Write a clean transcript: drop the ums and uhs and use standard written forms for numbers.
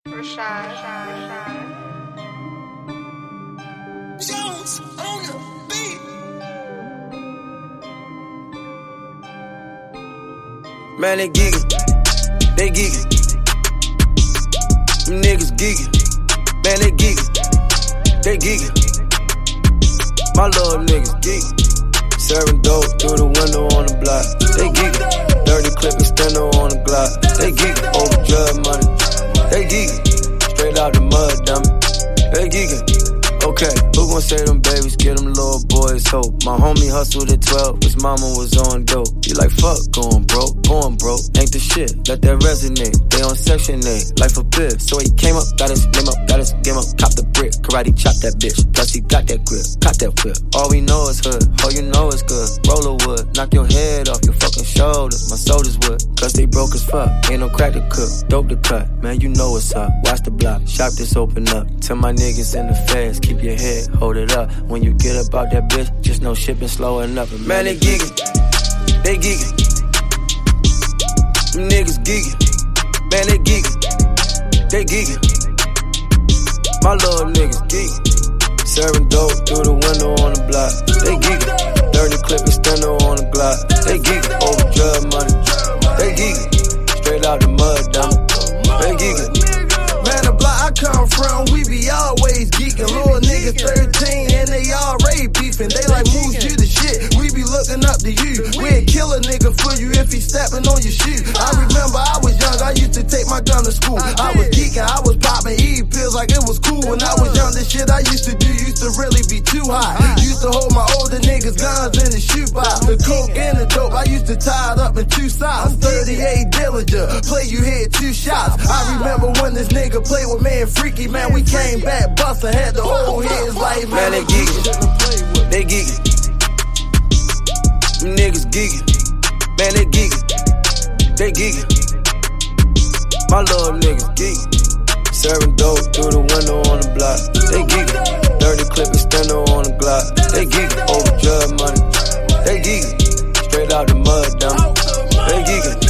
Jones on the beat. Man, they geekin', they geekin'. Them niggas geekin', man, they geekin', they geekin'. My little niggas geekin', serving dope through the window on the block. They geekin', dirty clip extender on the Glock. They geekin', over drug money. They geekin', straight out the mud, dummy. They geekin'. Okay, who gon' say them babies give them little boys hope? My homie hustled at 12, his mama was on dope. He like, fuck, going broke, ain't the shit, let that resonate. They on section 8, life a bit. So he came up, got his name up, got his game up, cop the brick, karate chop that bitch. Plus he got that grip, cop that whip. All we know is hood, all you know is good. Roller wood, knock your head off your fucking shoulders. My shoulders wood, cause they broke as fuck. Ain't no crack to cook, dope to cut, man, you know what's up. Watch the block, shop this open up. Tell my niggas in the feds, keep your head, hold it up. When you get up out that bitch, just know shit been slowing up. And man, they geekin', they geekin'. Them niggas geekin', man, they geekin', they geekin'. My little niggas geekin', serving dope through the window on the block. They geekin', dirty clip extender on the Glock. They geekin', over drug money. They geekin', straight out the mud, dummy. They geekin'. Man, the block I come from, we be always geeking. Little niggas 13 and they already beefing. They like, moves you the shit, we be looking up to you. We'd kill a nigga for you if he stepping on your shoe. I remember I was young, I used to take my gun to school. I was geeking, I was popping pills like it was cool. When I was young, the shit I used to do used to really be too hot. Used to hold my older niggas' guns in the shoebox. The coke and the dope, I used to tie it up in 2 socks. 38 Dillinger, play you hit 2 shots. I remember when this nigga played with me and Freaky, man, we came back, bustin', had the whole his life. Man, they geekin', they geekin'. Them niggas geekin', man, they geekin', they geekin'. My little niggas geekin', serving dope through the window on the block. They geekin', dirty clip extender on the Glock. They geekin', over drug money. They geekin', straight out the mud, dummy. They geekin'.